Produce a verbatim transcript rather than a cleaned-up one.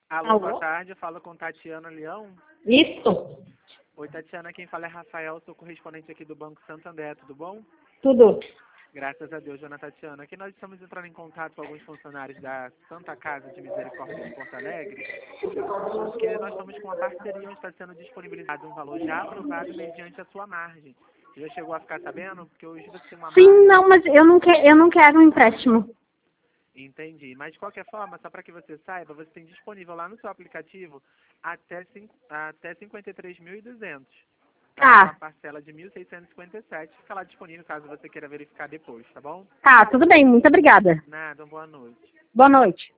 Alô, boa Alô? tarde. Eu falo com Tatiana Leão. Isso? Oi, Tatiana. Quem fala é Rafael, sou correspondente aqui do Banco Santander. Tudo bom? Tudo. Graças a Deus, dona Tatiana. Aqui nós estamos entrando em contato com alguns funcionários da Santa Casa de Misericórdia de Porto Alegre, porque nós estamos com uma parceria onde está sendo disponibilizado um valor já aprovado mediante a sua margem. Você já chegou a ficar sabendo? Porque hoje você tem uma Sim, margem. não, mas eu não, que, eu não quero um empréstimo. Entendi. Mas de qualquer forma, só para que você saiba, você tem disponível lá no seu aplicativo até, cinco, até cinquenta e três mil e duzentos. Tá? Uma Tá, parcela de mil seiscentos e cinquenta e sete. Fica lá disponível caso você queira verificar depois, tá bom? tá, tudo bem, muito obrigada. Nada, uma boa noite. Boa noite.